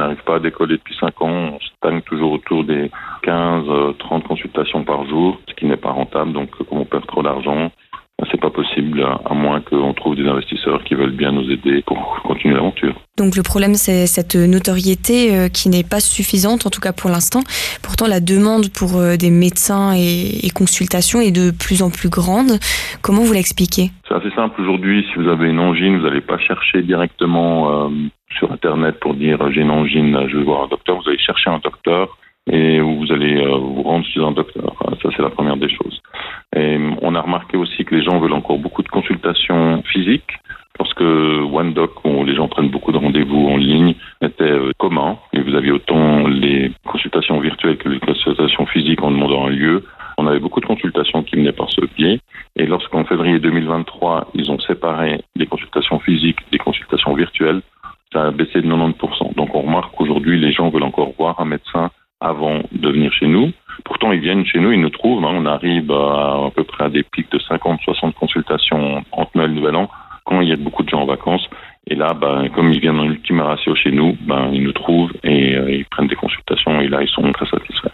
n'arrive pas à décoller depuis 5 ans. On stagne toujours autour des 15-30 consultations par jour, ce qui n'est pas rentable. Donc, comme on perd trop d'argent, c'est pas possible, à moins qu'on trouve des investisseurs qui veulent bien nous aider pour continuer l'aventure. Donc le problème, c'est cette notoriété qui n'est pas suffisante, en tout cas pour l'instant. Pourtant, la demande pour des médecins et consultations est de plus en plus grande. Comment vous l'expliquez ? C'est assez simple aujourd'hui. Si vous avez une angine, vous n'allez pas chercher directement sur Internet pour dire « j'ai une angine, je vais voir un docteur ». Vous allez chercher un docteur et vous allez vous rendre chez un docteur. Ça, c'est la première des choses. Et on a remarqué aussi que les gens veulent encore beaucoup de consultations physiques, parce que OneDoc, où les gens prennent beaucoup de rendez-vous en ligne, était commun. Et vous aviez autant les consultations virtuelles que les consultations physiques en demandant un lieu. On avait beaucoup de consultations qui venaient par ce biais. Et lorsqu'en février 2023, ils ont séparé les consultations physiques des consultations virtuelles, ça a baissé de 90%. Donc on remarque qu'aujourd'hui, les gens veulent encore voir un médecin avant de venir chez nous. Pourtant, ils viennent chez nous, ils nous trouvent. On arrive à peu près à des pics de 50-60 consultations entre Noël et Nouvel An, quand il y a beaucoup de gens en vacances. Et là, comme ils viennent en ultima ratio chez nous, ils nous trouvent et ils prennent des consultations et là, ils sont très satisfaits.